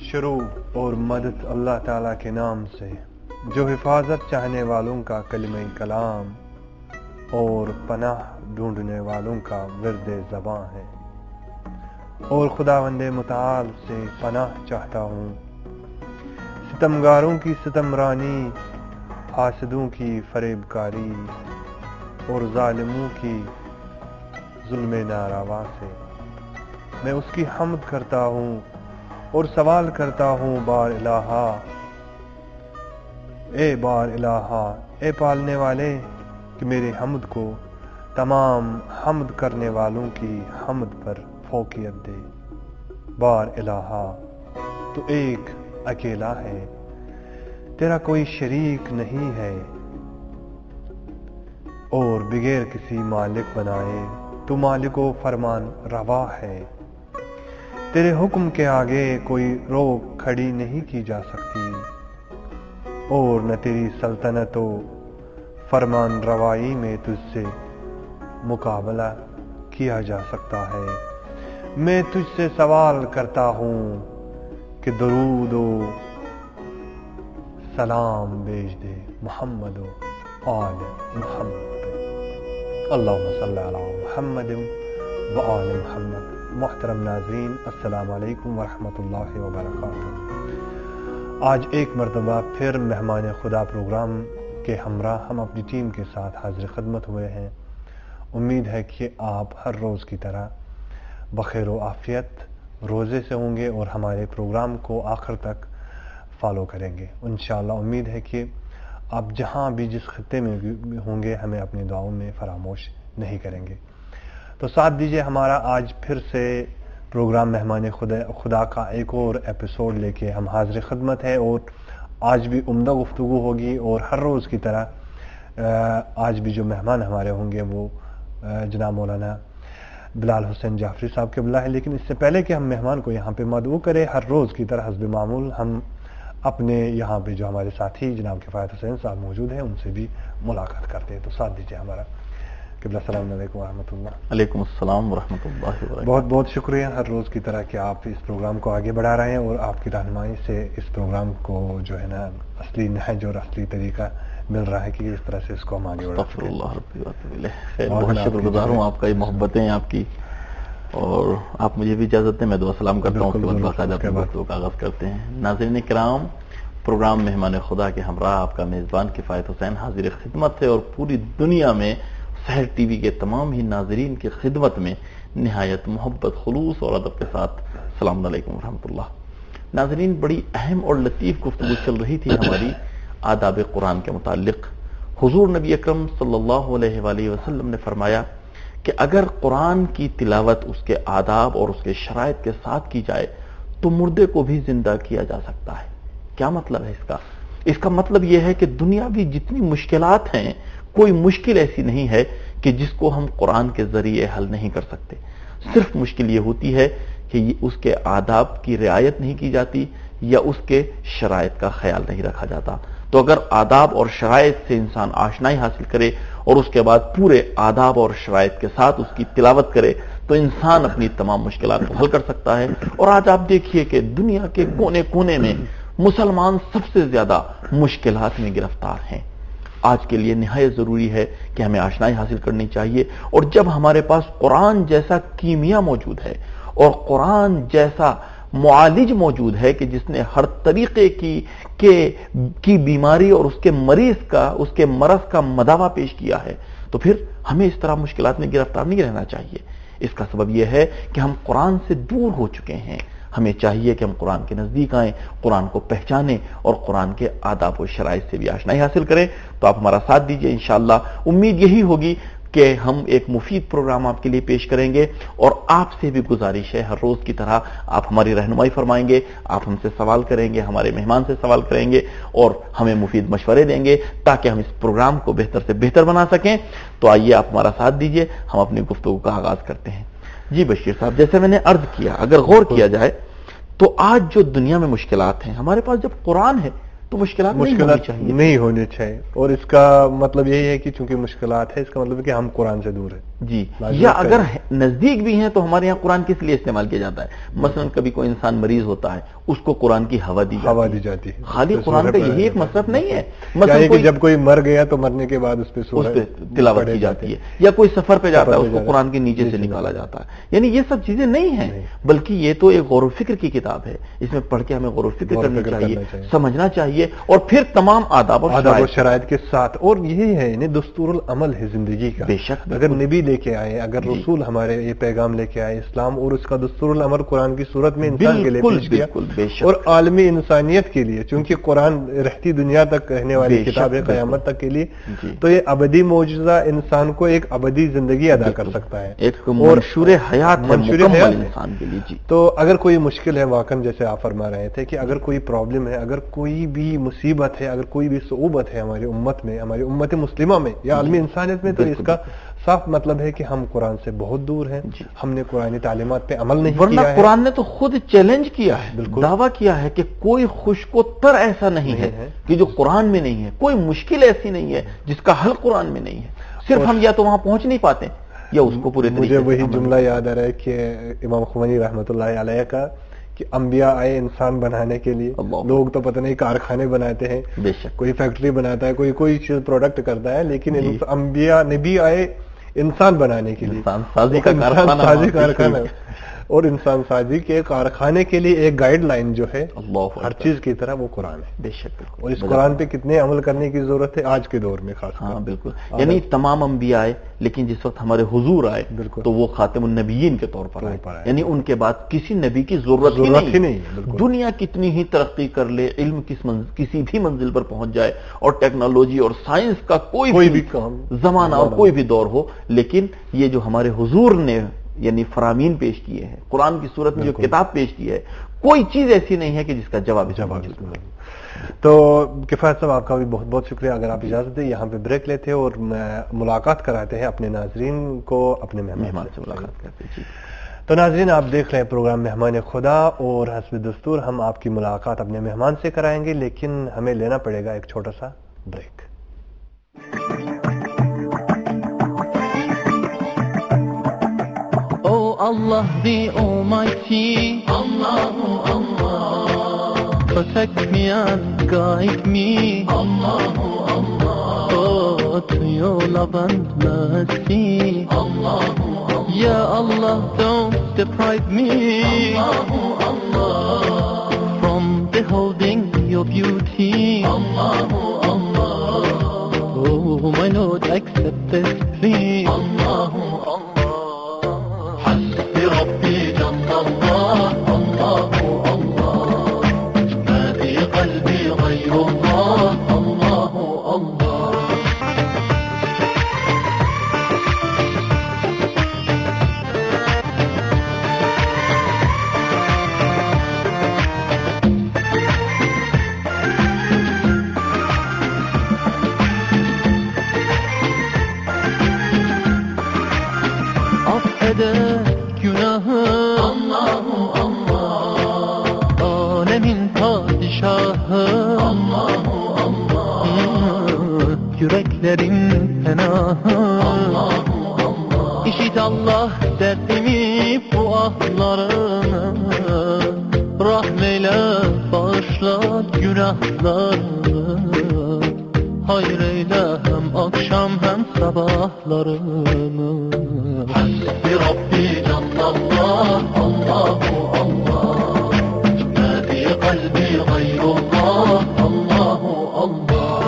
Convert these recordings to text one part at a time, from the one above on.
شروع اور مدد اللہ تعالیٰ کے نام سے جو حفاظت چاہنے والوں کا کلمہ کلام اور پناہ ڈھونڈنے والوں کا ورد زباں ہے، اور خداوند متعال سے پناہ چاہتا ہوں ستمگاروں کی ستم رانی، حاسدوں کی فریب کاری اور ظالموں کی ظلم ناروا سے۔ میں اس کی حمد کرتا ہوں اور سوال کرتا ہوں، بار الہا، اے پالنے والے، کہ میرے حمد کو تمام حمد کرنے والوں کی حمد پر فوقیت دے۔ بار الہا، تو ایک اکیلا ہے، تیرا کوئی شریک نہیں ہے، اور بغیر کسی مالک بنائے تو مالک و فرمان روا ہے۔ تیرے حکم کے آگے کوئی روک کھڑی نہیں کی جا سکتی، اور نہ تیری سلطنت و فرمان روائی میں تجھ سے مقابلہ کیا جا سکتا ہے۔ میں تجھ سے سوال کرتا ہوں کہ درود و سلام بھیج دے محمد و آل محمد۔ اللہم صلی علی محمد و آل محمد۔ محترم ناظرین، السلام علیکم ورحمۃ اللہ وبرکاتہ۔ آج ایک مرتبہ پھر مہمان خدا پروگرام کے ہمراہ ہم اپنی ٹیم کے ساتھ حاضر خدمت ہوئے ہیں۔ امید ہے کہ آپ ہر روز کی طرح بخیر و عافیت روزے سے ہوں گے اور ہمارے پروگرام کو آخر تک فالو کریں گے۔ انشاءاللہ امید ہے کہ آپ جہاں بھی جس خطے میں ہوں گے ہمیں اپنی دعاؤں میں فراموش نہیں کریں گے۔ تو ساتھ دیجئے، ہمارا آج پھر سے پروگرام مہمان خدا کا ایک اور ایپیسوڈ لے کے ہم حاضر خدمت ہے، اور آج بھی عمدہ گفتگو ہوگی، اور ہر روز کی طرح آج بھی جو مہمان ہمارے ہوں گے وہ جناب مولانا بلال حسین جعفری صاحب قبلہ ہے۔ لیکن اس سے پہلے کہ ہم مہمان کو یہاں پہ مدعو کریں، ہر روز کی طرح حسب معمول ہم اپنے یہاں پہ جو ہمارے ساتھی جناب کفایت حسین صاحب موجود ہیں ان سے بھی ملاقات کرتے ہیں۔ تو ساتھ دیجیے ہمارا قبلہ۔ السلام علیکم ورحمۃ اللہ۔ علیکم السلام ورحمۃ اللہ وبرکاتہ۔ بہت بہت شکریہ ہر روز کی طرح کہ آپ اس پروگرام کو آگے بڑھا رہے ہیں، اور آپ کی رہنمائی سے اس پروگرام کو جو ہے نا اصلی نہج اور اصلی طریقہ مل رہا ہے کہ اس طرح سے اس کو ہم آگے بڑھا سکیں۔ اللہ بہت شکر گزار ہوں آپ کا، یہ محبتیں آپ کی، اور آپ مجھے بھی اجازت دیں میں دعا سلام کرتا ہوں، اس کے بعد باقاعدہ اپنے گفتگو کا آغاز کرتے ہیں۔ ناظرین کرام، پروگرام مہمان خدا کے ہمراہ آپ کا میزبان کفایت حسین حاضر خدمت ہے، اور پوری دنیا میں سحر ٹی وی کے تمام ہی ناظرین کی خدمت میں نہایت محبت، خلوص اور ادب کے ساتھ السلام علیکم ورحمۃ اللہ۔ ناظرین، بڑی اہم اور لطیف گفتگو چل رہی تھی ہماری آداب قرآن کے متعلق۔ حضور نبی اکرم صلی اللہ علیہ وآلہ وسلم نے فرمایا کہ اگر قرآن کی تلاوت اس کے آداب اور اس کے شرائط کے ساتھ کی جائے تو مردے کو بھی زندہ کیا جا سکتا ہے۔ کیا مطلب ہے اس کا؟ اس کا مطلب یہ ہے کہ دنیاوی جتنی مشکلات ہیں، کوئی مشکل ایسی نہیں ہے کہ جس کو ہم قرآن کے ذریعے حل نہیں کر سکتے۔ صرف مشکل یہ ہوتی ہے کہ اس کے آداب کی رعایت نہیں کی جاتی یا اس کے شرائط کا خیال نہیں رکھا جاتا۔ تو اگر آداب اور شرائط سے انسان آشنائی حاصل کرے اور اس کے بعد پورے آداب اور شرائط کے ساتھ اس کی تلاوت کرے تو انسان اپنی تمام مشکلات کو حل کر سکتا ہے۔ اور آج آپ دیکھیے کہ دنیا کے کونے کونے میں مسلمان سب سے زیادہ مشکلات میں گرفتار ہیں۔ آج کے لیے نہایت ضروری ہے کہ ہمیں آشنائی حاصل کرنی چاہیے، اور جب ہمارے پاس قرآن جیسا کیمیا موجود ہے اور قرآن جیسا معالج موجود ہے کہ جس نے ہر طریقے کی بیماری اور اس کے مریض کا، اس کے مرض کا مداوع پیش کیا ہے، تو پھر ہمیں اس طرح مشکلات میں گرفتار نہیں رہنا چاہیے۔ اس کا سبب یہ ہے کہ ہم قرآن سے دور ہو چکے ہیں۔ ہمیں چاہیے کہ ہم قرآن کے نزدیک آئیں، قرآن کو پہچانیں اور قرآن کے آداب و شرائط سے بھی آشنائی حاصل کریں۔ تو آپ ہمارا ساتھ دیجئے، انشاءاللہ امید یہی ہوگی کہ ہم ایک مفید پروگرام آپ کے لیے پیش کریں گے، اور آپ سے بھی گزارش ہے ہر روز کی طرح آپ ہماری رہنمائی فرمائیں گے، آپ ہم سے سوال کریں گے، ہمارے مہمان سے سوال کریں گے اور ہمیں مفید مشورے دیں گے تاکہ ہم اس پروگرام کو بہتر سے بہتر بنا سکیں۔ تو آئیے آپ ہمارا ساتھ دیجئے، ہم اپنی گفتگو کا آغاز کرتے ہیں۔ جی بشیر صاحب، جیسے میں نے عرض کیا، اگر غور کیا جائے تو آج جو دنیا میں مشکلات ہیں، ہمارے پاس جب قرآن ہے تو مشکلات نہیں ہونی چاہیے، اور اس کا مطلب یہی ہے کہ چونکہ مشکلات ہے، اس کا مطلب ہے کہ ہم قرآن سے دور ہیں۔ جی، یا اگر نزدیک بھی ہیں تو ہمارے یہاں قرآن کس لیے استعمال کیا جاتا ہے؟ مثلا کبھی کوئی انسان مریض ہوتا ہے، اس کو قرآن کی ہوا دی جاتی ہے. خالی قرآن کا یہی ایک مصرف نہیں ہے. مثلا کہ جب کوئی مر گیا تو مرنے کے بعد اس پہ تلاوت کی جاتی ہے, یا کوئی سفر پہ جاتا ہے اس کو قرآن کے نیچے سے نکالا جاتا ہے. یعنی یہ سب چیزیں نہیں ہیں, بلکہ یہ تو ایک غور و فکر کی کتاب ہے. اس میں پڑھ کے ہمیں غور و فکر کرنا چاہیے, سمجھنا چاہیے, اور پھر تمام آداب اور شرائط کے ساتھ. اور یہی ہے یعنی دستور العمل ہے زندگی کا. بے شک اگر نبی لے کے آئے, اگر رسول ہمارے یہ پیغام لے کے آئے اسلام, اور اس کا دستور العمل قرآن کی صورت میں انسان کے لیے پیش کیا, اور عالمی انسانیت کے لیے, چونکہ قرآن رہتی دنیا تک رہنے والی کتاب ہے قیامت تک کے لیے, تو یہ ابدی معجزہ انسان کو ایک ابدی زندگی ادا کر سکتا ہے, ایک منشور حیات انسان کے لیے. تو اگر کوئی مشکل ہے واقعا, جیسے آپ فرما رہے تھے کہ اگر کوئی پرابلم ہے, اگر کوئی بھی مصیبت ہے, اگر کوئی بھی صعوبت ہے ہماری امت میں, ہماری امت مسلمہ میں یا عالمی انسانیت میں, تو اس کا صاف مطلب ہے کہ ہم قرآن سے بہت دور ہیں, ہم نے قرآنی تعلیمات پہ عمل نہیں کیا ہے. قرآن نے تو خود چیلنج کیا ہے, دعویٰ کیا ہے کہ کوئی خشک و تر ایسا نہیں ہے کہ جو قرآن میں نہیں ہے, کوئی مشکل ایسی نہیں ہے جس کا حل قرآن میں نہیں ہے. صرف ہم یا تو وہاں پہنچ نہیں پاتے یا اس کو پورے مجھے وہی جملہ یاد آ رہا ہے کہ امام خمینی رحمۃ اللہ علیہ کا, کہ انبیاء آئے انسان بنانے کے لیے, لوگ تو پتہ نہیں کارخانے بناتے ہیں, کوئی فیکٹری بناتا ہے, کوئی چیز پروڈکٹ کرتا ہے, لیکن انبیاء نبی آئے انسان بنانے کے لیے, انسان سازی کا کارخانہ, اور انسان سازی کے کارخانے کے لیے ایک گائیڈ لائن جو ہے ہر چیز کی طرح وہ قرآن ہے. بے شک. اور اس قرآن پہ کتنے عمل کرنے کی ضرورت ہے آج کے دور میں خاص. ہاں بالکل. یعنی تمام انبیاء آئے, لیکن جس وقت ہمارے حضور آئے تو وہ خاتم النبیین کے طور پر آئے. یعنی ان کے بعد کسی نبی کی ضرورت ہی نہیں. دنیا کتنی ہی ترقی کر لے, علم کسی بھی منزل پر پہنچ جائے, اور ٹیکنالوجی اور سائنس کا کوئی بھی زمانہ اور کوئی بھی دور ہو, لیکن یہ جو ہمارے حضور نے یعنی فرامین پیش کیے ہیں, قرآن کی صورت میں جو کتاب پیش کی ہے, کوئی چیز ایسی نہیں ہے کہ جس کا جواب نہیں. تو کفایت صاحب آپ کا بھی بہت بہت شکریہ. اگر آپ اجازت دیں یہاں پہ بریک لیتے اور ملاقات کراتے ہیں اپنے ناظرین کو, اپنے مہمان سے ملاقات کرتے ہیں. تو ناظرین آپ دیکھ رہے ہیں پروگرام مہمان خدا, اور حسب دستور ہم آپ کی ملاقات اپنے مہمان سے کرائیں گے, لیکن ہمیں لینا پڑے گا ایک چھوٹا سا break. Allah the Almighty, Allahu Allah, protect me and guide me, Allahu Allah, oh to your love and mercy, Allahu Allah, Ya Allah don't deprive me, Allahu Allah, from beholding your beauty, Allahu Allah, oh my Lord accept this plea, Allahu Allah. ربي جل الله الله الله, ما في قلبي غير الله الله الله. أفقد Allahu Allah, alemin padişahı, Allahu Allah, yüreklerin fenahı, Allahu Allah. İşit Allah derdimi bu ahlarını, rahmeyle bağışla günahlarını, hayır eyle hem akşam hem sabahlarını. Hasbi Rabbi Jallallah, Allahu Allah, ma fi qalbi gayrullah, Allahu Allah.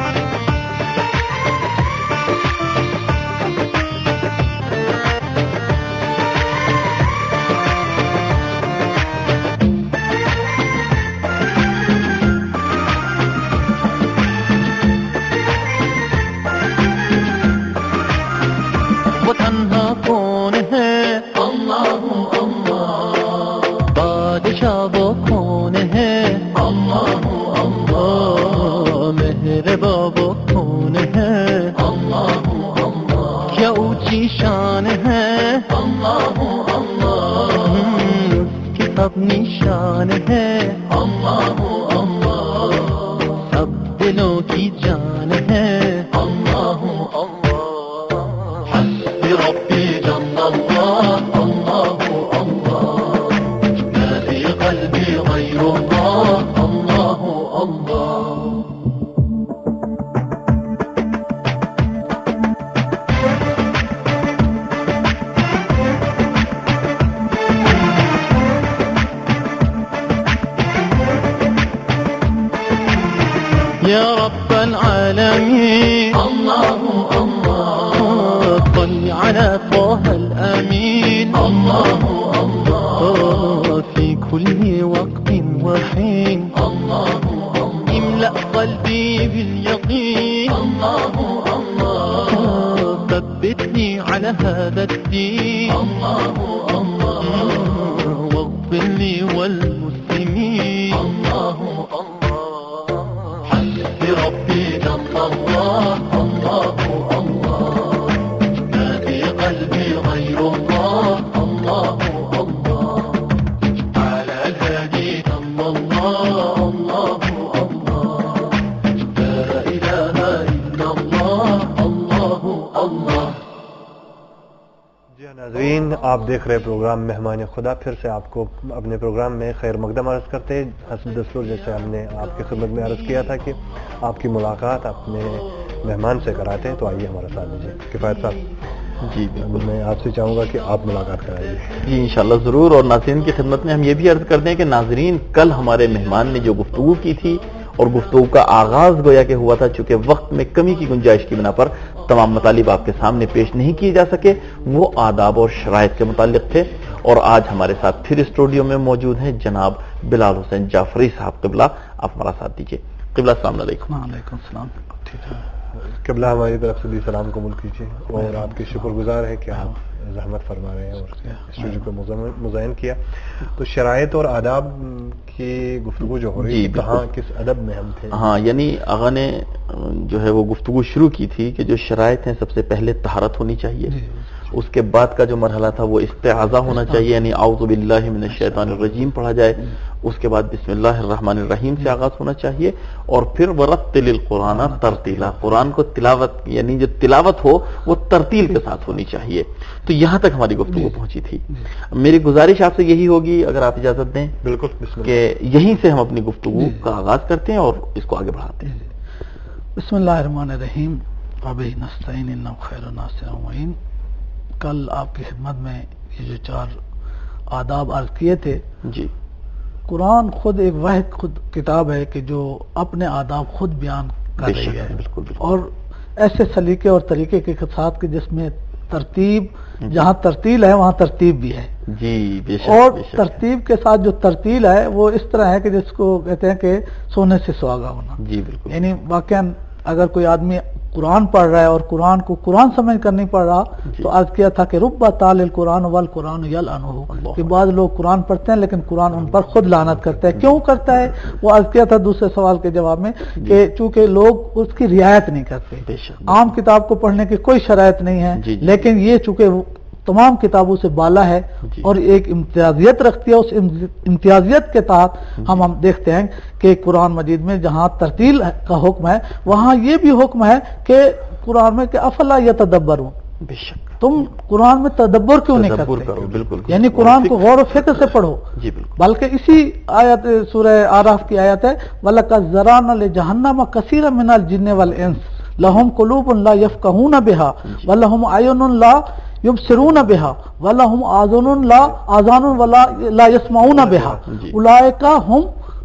वो तन्हा कौन है, अल्लाहु अल्लाह, बादशाह वो कौन है, अल्लाहु अल्लाह, मेहरबा वो कौन है, अल्लाहु अल्लाह, क्या ऊंची शान है, अल्लाहु अल्लाह, उसकी सब निशान है, अल्लाहु अल्लाह, सब दिलों की जान है, अल्लाहु अल्लाह. ربي جل الله الله الله، ما في قلبي غيره العالمين الله الله صل على طه الأمين الله الله في كل وقت وحين الله الله املأ قلبي باليقين الله الله ثبتني على هذا الدين الله الله واغفر لي والمسلمين الله الله حسب ربي جل الله الله الله ما في قلبي غير الله الله الله على الهادي جل الله الله الله لا إله إلا الله الله الله. جی ناظرین، آپ دیکھ رہے پروگرام مہمان خدا. پھر سے آپ کو اپنے پروگرام میں خیر مقدم عرض کرتے ہیں. حسب دستور جیسے ہم نے آپ کی خدمت میں عرض کیا تھا کہ آپ کی ملاقات اپنے مہمان سے کراتے ہیں، تو آئیے ہمارا ساتھ دیجیے. کفایت صاحب جی بالکل، میں آپ سے چاہوں گا کہ آپ ملاقات کرائیے. جی انشاءاللہ ضرور. اور ناظرین کی خدمت میں ہم یہ بھی عرض کرتے ہیں کہ ناظرین، کل ہمارے مہمان نے جو گفتگو کی تھی اور گفتگو کا آغاز گویا کہ ہوا تھا، چونکہ وقت میں کمی کی گنجائش کی بنا پر تمام مطالب آپ کے سامنے پیش نہیں کیے جا سکے. وہ آداب اور شرائط کے متعلق تھے. اور آج ہمارے ساتھ پھر اسٹوڈیو میں موجود ہیں جناب بلال حسین جعفری صاحب. قبلہ آپ ہمارا ساتھ دیجیے. قبلہ السلام علیکم. وعلیکم السلام. قبلہ ہماری طرف سے بھی سلام قبول کیجیے اور آپ کے شکر گزار ہے کہ آپ زحمت فرما رہے ہیں اور اسٹوڈیو کو مزین کیا. تو شرائط اور آداب کی گفتگو جو ہو رہی ہے، کہاں کس ادب میں ہم تھے؟ ہاں، یعنی آغا نے جو ہے وہ گفتگو شروع کی تھی کہ جو شرائط ہیں، سب سے پہلے طہارت ہونی چاہیے. اس کے بعد کا جو مرحلہ تھا وہ استعاذہ ہونا چاہیے، یعنی اعوذ باللہ من الشیطان الرجیم پڑھا جائے. اس کے بعد بسم اللہ الرحمن الرحیم سے آغاز ہونا چاہیے. اور پھر ورتل القرآن ترتیلا، قرآن کو تلاوت، یعنی جو تلاوت ہو وہ ترتیل کے ساتھ ہونی چاہیے. تو یہاں تک ہماری گفتگو پہنچی تھی. میری گزارش آپ سے یہی ہوگی، اگر آپ اجازت دیں، بالکل بسم اللہ، کہ یہیں سے ہم اپنی گفتگو کا آغاز کرتے ہیں اور اس کو آگے بڑھاتے ہیں. بسم اللہ الرحمن الرحیم. وبہ نستعین انہ خیر الناصر المعین. کل آپ کی خدمت میں یہ جو 4 آداب عرض کیے تھے. جی، قرآن خود ایک واحد خود کتاب ہے کہ جو اپنے آداب خود بیان کر رہی ہے، بالکل بالکل. اور ایسے سلیقے اور طریقے کے ساتھ کہ جس میں ترتیب، جہاں ترتیل ہے وہاں ترتیب بھی ہے. جی بے شک. اور ترتیب کے ساتھ جو ترتیل ہے وہ اس طرح ہے کہ جس کو کہتے ہیں کہ سونے سے سہاگا ہونا. جی بالکل. یعنی واقعا اگر کوئی آدمی قرآن پڑھ رہا ہے اور قرآن کو قرآن سمجھ کر نہیں پڑھ رہا، تو عرض کیا تھا کہ ربا تال القرآن والقرآن یلعنہ، کہ بعض لوگ قرآن پڑھتے ہیں لیکن قرآن ان پر خود لعنت کرتا ہے. کیوں کرتا ہے؟ وہ عرض کیا تھا دوسرے سوال کے جواب میں کہ چونکہ لوگ اس کی رعایت نہیں کرتے. عام کتاب کو پڑھنے کی کوئی شرائط نہیں ہے، لیکن یہ چونکہ تمام کتابوں سے بالا ہے اور ایک امتیازیت رکھتی ہے، اس امتیازیت کے تحت ہم دیکھتے ہیں کہ قرآن مجید میں جہاں ترتیل کا حکم ہے وہاں یہ بھی حکم ہے کہ قرآن میں کہ افلا یتدبرون، بے شک تم قرآن میں تدبر کیوں نہیں کرتے؟ بالکل. یعنی قرآن کو غور و فکر سے پڑھو. جی بالکل. بلکہ اسی آیت سورہ آراف کی آیت ہے وَلَقَدْ ذَرَأْنَا لِجَهَنَّمَ كَثِيرًا مِنَ الْجِنِّ وَالْإِنسِ لَهُمْ قُلُوبٌ لَا يَفْقَهُونَ بِهَا وَلَهُمْ أَعْيُنٌ لَا يبصرون بها ولهم آذان لا يسمعون بها اولئک هم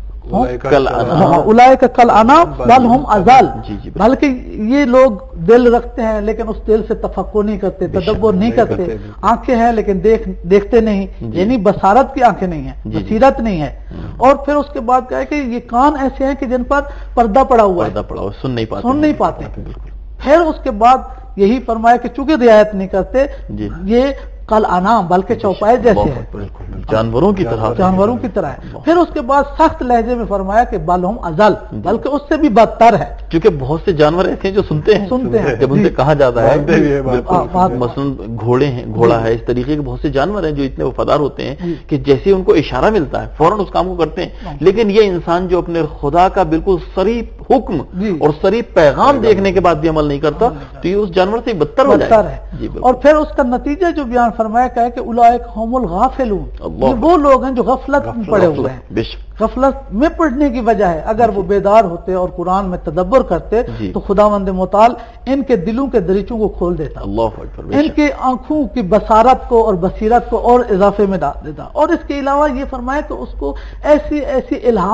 اولئک کالانعام بل هم اضل. بلکہ یہ لوگ دل رکھتے ہیں لیکن اس دل سے تفکر نہیں کرتے، تدبر نہیں کرتے. آنکھیں ہیں لیکن دیکھتے نہیں، یعنی بصارت کی آنکھیں نہیں ہیں، بصیرت نہیں ہے. اور پھر اس کے بعد کہا ہے کہ یہ کان ایسے ہیں کہ جن پر پردہ پڑا ہوا ہے، سن نہیں پاتے. پھر اس کے بعد یہی فرمایا کہ چونکہ رعایت نہیں کرتے یہ کل انعام بلکہ چوپائے جیسے ہیں، جانوروں کی طرح ہے. پھر اس کے بعد سخت لہجے میں فرمایا کہ بل ہم ازل، بلکہ اس سے بھی بدتر ہے. کیونکہ بہت سے جانور ایسے ہیں جو سنتے ہیں جب ان سے کہا جاتا ہے. مثلا گھوڑا ہے، اس طریقے کے بہت سے جانور ہیں جو اتنے وفادار ہوتے ہیں کہ جیسے ان کو اشارہ ملتا ہے فوراً اس کام کو کرتے ہیں. لیکن یہ انسان جو اپنے خدا کا بالکل صریح حکم اور صریح پیغام دیکھنے کے بعد بھی عمل نہیں کرتا تو یہ اس جانور سے بدتر ہو جاتا ہے. اور پھر اس کا نتیجہ جو بیان فرمایا کہ اولئک هم الغافلون، یہ وہ لوگ ہیں جو غفلت میں پڑے ہوئے ہیں. غفلت میں پڑنے کی وجہ ہے. اگر وہ بیدار ہوتے اور قرآن میں تدبر کرتے تو خداوند متعال ان کے دلوں کے دریچوں کو کھول دیتا، ان کے آنکھوں کی بصارت کو اور بصیرت کو اور اضافے میں ڈال دیتا. اور اس کے علاوہ یہ فرمایا کہ اس کو ایسی الہام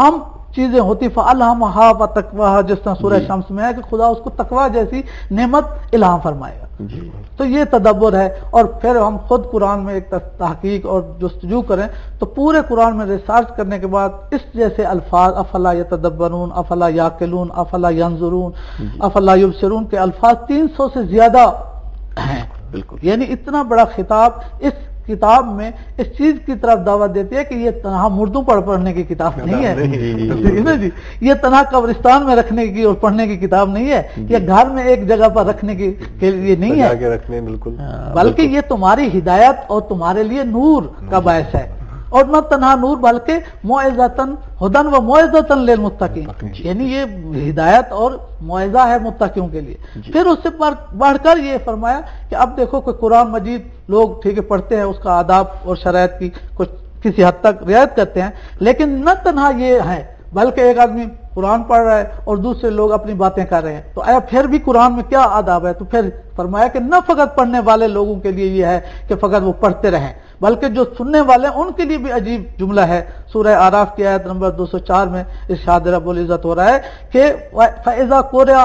چیزیں ہوتی فَأَلْهَمَهَا وَتَقْوَاهَا، جس طرح سورہ شمس میں ہے کہ خدا اس کو تقویٰ جیسی نعمت الہام فرمائے گا. تو یہ تدبر ہے. اور پھر ہم خود قرآن میں ایک تحقیق اور جستجو کریں تو پورے قرآن میں ریسرچ کرنے کے بعد اس جیسے الفاظ افلا یتدبرون، افلا یاقلون، افلا ینظرون، افلا یبصرون کے الفاظ 300 سے زیادہ ہیں. بالکل، یعنی اتنا بڑا خطاب اس کتاب میں اس چیز کی طرف دعوت دیتی ہے کہ یہ تنہا مردوں پڑھنے کی کتاب نہیں ہے جی، یہ تنہا قبرستان میں رکھنے کی اور پڑھنے کی کتاب نہیں ہے، یہ گھر میں ایک جگہ پر رکھنے کے لیے نہیں ہے، بالکل، بلکہ یہ تمہاری ہدایت اور تمہارے لیے نور کا باعث ہے. اور نہ تنہا نور بلکہ موعظۃً ھدی و موعظۃً للمتقین، یعنی یہ ہدایت اور موعظہ ہے متقیوں کے لیے. پھر اس سے بڑھ کر یہ فرمایا کہ اب دیکھو کہ قرآن مجید لوگ ٹھیک ہے پڑھتے ہیں، اس کا آداب اور شرائط کی کچھ کسی حد تک رعایت کرتے ہیں، لیکن نہ تنہا یہ ہے بلکہ ایک آدمی قرآن پڑھ رہا ہے اور دوسرے لوگ اپنی باتیں کر رہے ہیں، تو آیا پھر بھی قرآن میں کیا آداب ہے؟ تو پھر فرمایا کہ نہ فقط پڑھنے والے لوگوں کے لیے یہ ہے کہ فقط وہ پڑھتے رہیں، بلکہ جو سننے والے ہیں ان کے لیے بھی عجیب جملہ ہے. سورہ اعراف کی آیت نمبر 204 میں ارشاد رب العزت ہو رہا ہے کہ فَإِذَا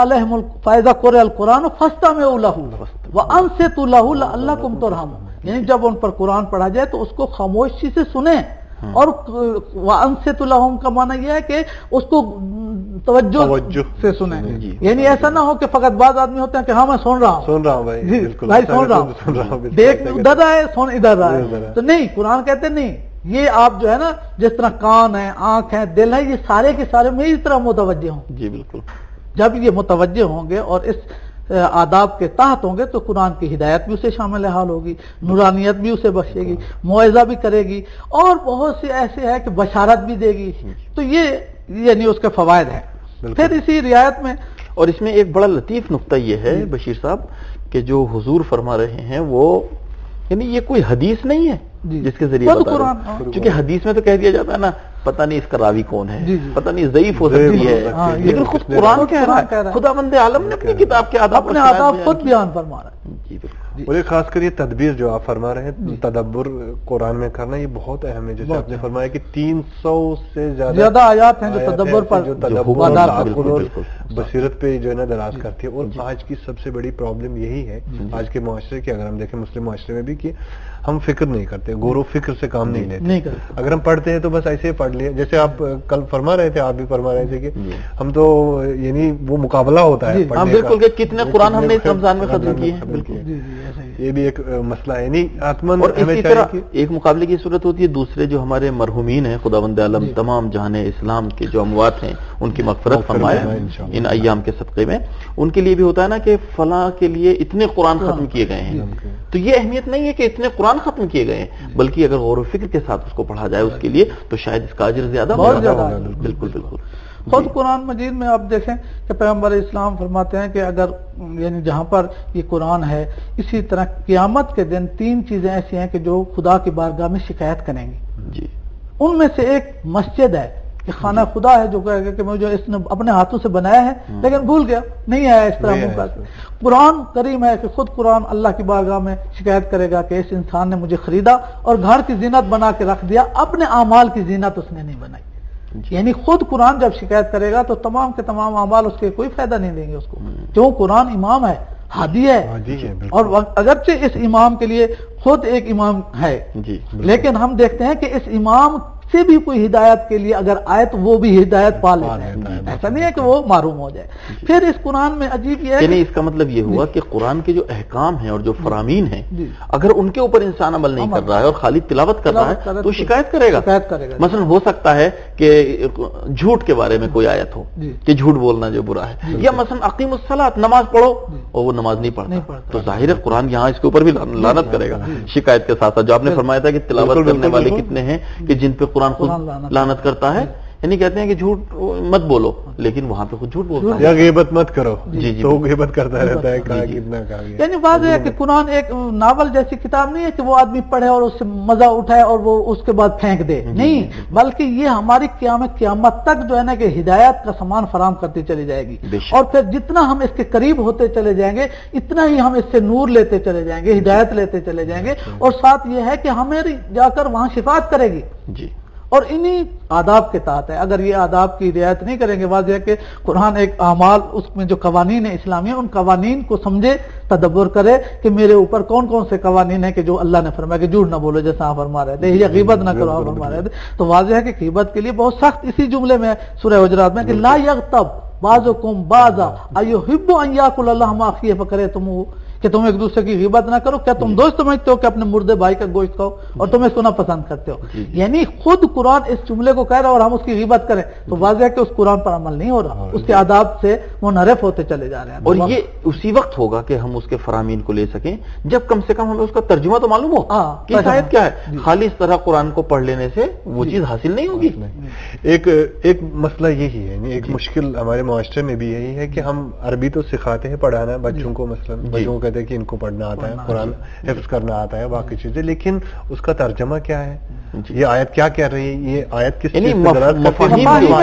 قُرِئَ الْقُرْآنُ فَاسْتَمِعُوا لَهُ وَأَنصِتُوا لَهُ لَعَلَّكُمْ تُرْحَمُونَ، یعنی جب ان پر قرآن پڑھا جائے تو اس کو خاموشی سے سنیں. اور وَأَنصِتُوا لَهُم کا معنی یہ ہے کہ اس کو توجہ سے سنیں، یعنی ایسا نہ ہو کہ فقط بعض آدمی ہوتے ہیں کہ ہاں میں سن رہا ہوں بھائی سن رہا ہوں، دیکھ ادھر رہا ہے سن ادھر رہا ہے، تو نہیں، قرآن کہتے نہیں، یہ آپ جو ہے نا جس طرح کان ہے، آنکھ ہے، دل ہے، یہ سارے کے سارے میری طرح متوجہ ہوں. جی بالکل، جب یہ متوجہ ہوں گے اور اس آداب کے تحت ہوں گے تو قرآن کی ہدایت بھی اسے شامل حال ہوگی، نورانیت بھی اسے بخشے گی، موعظہ بھی کرے گی، اور بہت سے ایسے ہے کہ بشارت بھی دے گی. تو یہ یعنی اس کے فوائد ہیں. پھر اسی رعایت میں، اور اس میں ایک بڑا لطیف نقطہ یہ ہے بشیر صاحب کہ جو حضور فرما رہے ہیں وہ یعنی یہ کوئی حدیث نہیں ہے جس کے ذریعے بتا رہے ہیں، چونکہ حدیث میں تو کہہ دیا جاتا ہے نا پتہ نہیں اس کا راوی کون ہے، پتہ نہیں ضعیف ہو سکتی ہے، لیکن خود قرآن کہہ رہا ہے، خداوند عالم نے اپنی کتاب کے آداب اپنے آداب خود بیان فرما رہا ہے. جی بالکل. اور یہ خاص کر یہ تدبیر جو آپ فرما رہے ہیں، تدبر قرآن میں کرنا، یہ بہت اہم ہے. جیسے آپ نے فرمایا کہ 300 سے زیادہ آیات ہیں جو تدبر پر بصیرت پہ جو ہے نا دراز کرتی ہے. اور آج کی سب سے بڑی پرابلم یہی ہے آج کے معاشرے کی، اگر ہم دیکھیں مسلم معاشرے میں بھی، کہ ہم فکر نہیں کرتے، غور و فکر سے کام نہیں لیتے. اگر ہم پڑھتے ہیں تو بس ایسے ہی پڑھ لیا، جیسے آپ کل فرما رہے تھے، آپ بھی فرما رہے تھے کہ ہم تو یعنی وہ مقابلہ ہوتا ہے بالکل کہ کتنے قرآن ہم نے اس رمضان میں ختم کیے ہیں. بالکل، یہ بھی ایک مسئلہ ہے. یعنی آتمن اور اسی طرح ایک مقابلے کی صورت ہوتی ہے. دوسرے جو ہمارے مرحومین ہیں، خداوند عالم تمام جہان اسلام کے جو اموات ہیں ان کی مغفرت فرمائے ان ایام کے صدقے میں، ان کے لیے بھی ہوتا ہے نا کہ فلاں کے لیے اتنے قرآن ختم کیے گئے ہیں. تو یہ اہمیت نہیں ہے کہ اتنے قرآن ختم کیے گئے ہیں، بلکہ اگر غور و فکر کے ساتھ اس کو پڑھا جائے اس کے لیے تو شاید اس کا اجر زیادہ ہوگا. بالکل بالکل. خود قرآن مجید میں آپ دیکھیں کہ پیغمبر اسلام فرماتے ہیں کہ اگر یعنی جہاں پر یہ قرآن ہے، اسی طرح قیامت کے دن 3 چیزیں ایسی ہیں کہ جو خدا کی بارگاہ میں شکایت کریں گی. جی، ان میں سے ایک مسجد ہے کہ خانہ خدا ہے جو کہے گا کہ مجھے اس نے اپنے ہاتھوں سے بنایا ہے لیکن بھول گیا، نہیں آیا اس طرح منہ پر. قرآن کریم ہے کہ خود قرآن اللہ کی بارگاہ میں شکایت کرے گا کہ اس انسان نے مجھے خریدا اور گھر کی زینت بنا کے رکھ دیا، اپنے اعمال کی زینت اس نے نہیں بنائی. یعنی خود قرآن جب شکایت کرے گا تو تمام کے تمام اعمال اس کے کوئی فائدہ نہیں دیں گے اس کو، کیوں قرآن امام ہے، ہادی ہے. اور اگرچہ اس امام کے لیے خود ایک امام ہے، لیکن ہم دیکھتے ہیں کہ اس امام سے بھی کوئی ہدایت کے لیے اگر آئے تو وہ بھی ہدایت پا لیتا ہے، ایسا نہیں ہے کہ وہ محروم ہو جائے. پھر اس قرآن میں عجیب یہ ہے یعنی اس کا مطلب یہ ہوا کہ قرآن کے جو احکام ہیں اور جو فرامین ہیں اگر ان کے اوپر انسان عمل نہیں کر رہا ہے اور خالی تلاوت کر رہا ہے تو شکایت کرے گا. مثلا ہو سکتا ہے کہ جھوٹ کے بارے میں کوئی آیت ہو کہ جھوٹ بولنا جو برا ہے، یا مثلا اقیم الصلاۃ نماز پڑھو اور وہ نماز نہیں پڑھتا، تو ظاہر ہے قرآن یہاں اس کے اوپر بھی لعنت کرے گا شکایت کے ساتھ ساتھ. جو آپ نے فرمایا تھا کہ تلاوت کرنے والے کتنے ہیں کہ جن پہ قرآن خود لعنت کرتا ہے، یعنی کہتے ہیں کہ جھوٹ مت بولو لیکن وہاں پہ خود جھوٹ بولتا ہے، یا غیبت مت کرو تو غیبت کرتا رہتا ہے. کہا کتنا کہا گیا. یعنی واضح ہے کہ قرآن ایک ناول جیسی کتاب نہیں ہے کہ وہ آدمی پڑھے اور اس سے مزہ اٹھائے اور وہ اس کے بعد پھینک دے، نہیں، بلکہ یہ ہماری قیامت تک جو ہے نا کہ ہدایت کا سامان فراہم کرتی چلی جائے گی. اور پھر جتنا ہم اس کے قریب ہوتے چلے جائیں گے اتنا ہی ہم اس سے نور لیتے چلے جائیں گے، ہدایت لیتے چلے جائیں گے، اور ساتھ یہ ہے کہ ہمیں جا کر وہاں شفاعت کرے گی. جی، اور انہی آداب کے تحت ہے. اگر یہ آداب کی رعایت نہیں کریں گے، واضح ہے کہ قرآن ایک اعمال، اس میں جو قوانین اسلامی ہیں ان قوانین کو سمجھے، تدبر کرے کہ میرے اوپر کون کون سے قوانین ہیں کہ جو اللہ نے فرمایا کہ جھوٹ نہ بولو جیسا آپ فرما رہے تھے، یا غیبت نہ کرو آپ فرما رہے تھے. تو واضح ہے کہ غیبت کے لیے بہت سخت اسی جملے میں سورہ حجرات میں کہ لا یغتب بعضکم بعضا ایحب ان یاکل لحم اخیہ فکرہتموہ، کہ تم ایک دوسرے کی غیبت نہ کرو. کیا تم دوست سمجھتے ہو کہ اپنے مردے بھائی کا گوشت کھاؤ اور تم اس کو نہ پسند کرتے ہو؟ یعنی خود قرآن اس جملے کو کہہ رہا ہے اور ہم اس کی غیبت کریں تو واضح ہے کہ اس قرآن پر عمل نہیں ہو رہا، اس کے آداب سے منحرف ہوتے چلے جا رہے ہیں. اور یہ اسی وقت ہوگا کہ ہم اس کے فرامین کو لے سکیں جب کم سے کم ہمیں اس کا ترجمہ تو معلوم ہو کہ شاید کیا ہے. خالی اس طرح قرآن کو پڑھ لینے سے وہ چیز حاصل نہیں ہوگی. ایک مسئلہ یہی ہے، ایک مشکل ہمارے معاشرے میں بھی یہی ہے کہ ہم عربی تو سکھاتے ہیں، پڑھانا بچوں کو، مثلا بچوں کو کہتے ہیں کہ ان کو پڑھنا آتا ہے، قرآن حفظ کرنا آتا ہے، باقی چیزیں، لیکن اس کا ترجمہ کیا ہے؟ یہ آیت کیا کہہ رہی ہے؟ یہ آیت کس چیز سے دلالت کرتی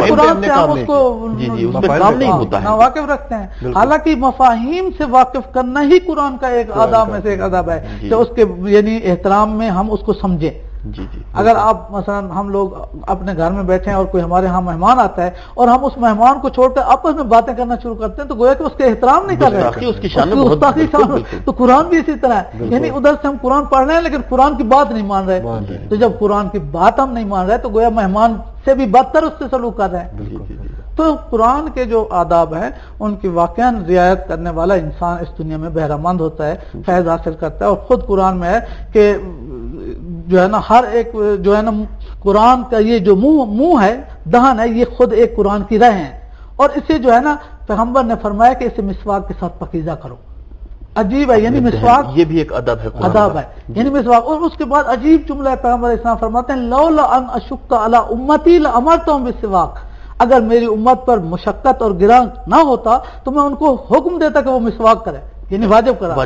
ہے؟ واقف رکھتے ہیں. حالانکہ مفاہیم سے واقف کرنا ہی قرآن کا ایک آداب میں سے ایک آداب ہے کہ اس کے یعنی احترام میں ہم اس کو سمجھیں. اگر آپ مثلا ہم لوگ اپنے گھر میں بیٹھے ہیں اور کوئی ہمارے ہاں مہمان آتا ہے اور ہم اس مہمان کو چھوڑ کر آپس میں باتیں کرنا شروع کرتے ہیں تو گویا کہ اس کے احترام نہیں کر رہے، اس کی شان. تو قرآن بھی اسی طرح ہے، یعنی ادھر سے ہم قرآن پڑھ رہے ہیں لیکن قرآن کی بات نہیں مان رہے. تو جب قرآن کی بات ہم نہیں مان رہے تو گویا مہمان سے بھی بدتر اس سے سلوک کر رہے ہیں. تو قرآن کے جو آداب ہیں ان کی واقعا رعایت کرنے والا انسان اس دنیا میں بہرہ مند ہوتا ہے، فیض حاصل کرتا ہے. اور خود قرآن میں ہے کہ جو ہے نا ہر ایک جو ہے نا قرآن کا یہ جو منہ ہے، دہن ہے، یہ خود ایک قرآن کی رہ ہے. اور اسے جو ہے نا پیغمبر نے فرمایا کہ اسے مسواک کے ساتھ پاکیزہ کرو. عجیب ہے، یعنی مسواک یہ بھی ایک ادب ہے، ادب ہے یعنی مسواک. اور اس کے بعد عجیب جملہ ہے، پیغمبر اسلام فرماتے ہیں لولا ان اشق علی امتی لامرتہم بالسواک، اگر میری امت پر مشقت اور گراں نہ ہوتا تو میں ان کو حکم دیتا کہ وہ مسواک کرے، یعنی واجب کرا